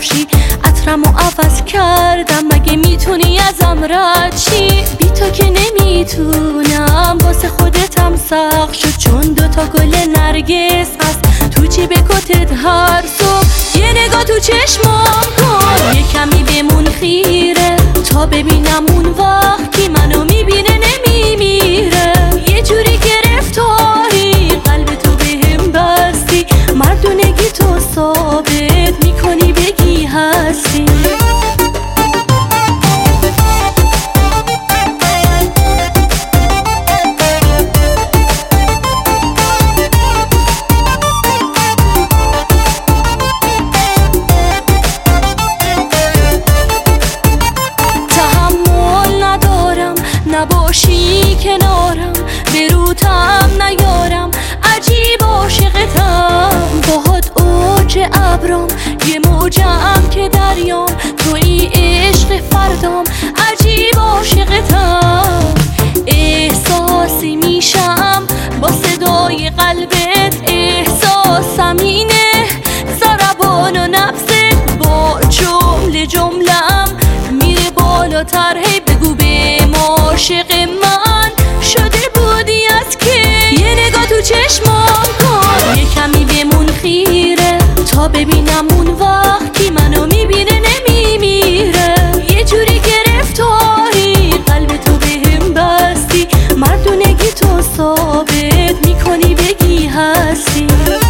کفشی. عطرمو عوض کردم، مگه میتونی ازم رد شی؟ بی تو که نمیتونم، واسه خودتم سخت شد، چون دوتا گل نرگس هست تو جیب کتت هر صبح. یه نگاه تو چشمام کن، یه کمی بمون خیره تا ببینم اون وقت کی منو میبینه نمیمیره. یه جوری گرفتاری قلب تو بهم بستی، مردونگی تو ثابت میکنی بگی هستی. نباشی کنارم، بروتم نیارم، عجیب عاشقتم، باهات اوج ابرام، یه موجم که دریام، توی عشق فردام، عجیب عاشقتم. احساسی میشم با صدای قلبت، احساسم اینه، ضربان و نبضت با جمله جملم میره بالاتر. هی بگو عاشق من شده بودی از که؟ یه نگاه تو چشمام کن، یه کمی بمون خیره تا ببینم اون وقت کی منو میبینه نمیمیره. یه جوری گرفتاری قلب تو بهم بستی، مردونگی تو ثابت میکنی بگی هستی.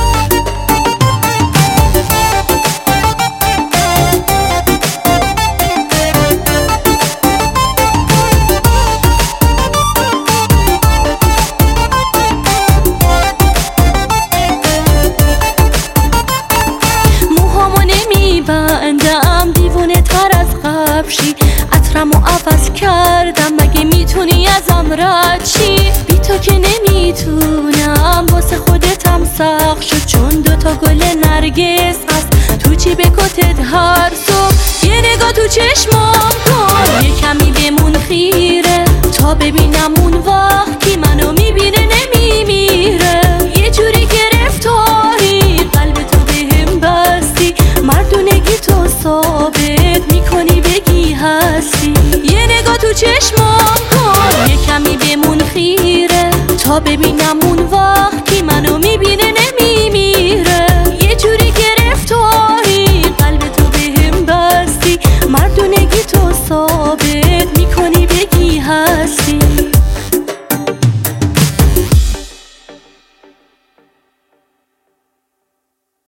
دیوونه تر از قبشی، عطرمو عوض کردم، مگه میتونی ازم رد شی؟ بی تو که نمیتونم، واسه خودتم سخت شد، چون دوتا گل نرگس هست تو جیب کتت هر صبح. یه نگاه تو چشمام کن، یه کمی بمون خیره تا ببینم اون وقت کی منو میبینه نمیمیره. یه جوری گرفتاری قلب تو بهم بستی، مردونگی تو ثابت میکنی بگی هستی. یه نگاه تو چشمام کن، یه کمی بمون خیره تا ببینم اون